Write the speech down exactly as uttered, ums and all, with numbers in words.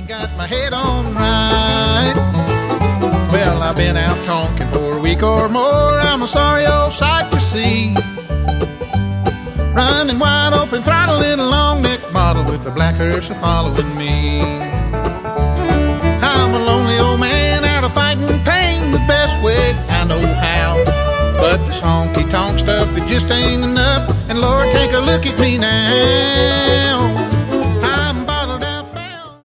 ain't got my head on right. Well, I've been out conking for a week or more. I'm a sorry old sight to see. Running wide open, throttling a long neck bottle with a black hearse following me. I'm a lonely old man out of fighting pain the best way I know how. But this honky-tonk stuff, it just ain't enough. And Lord, take a look at me now.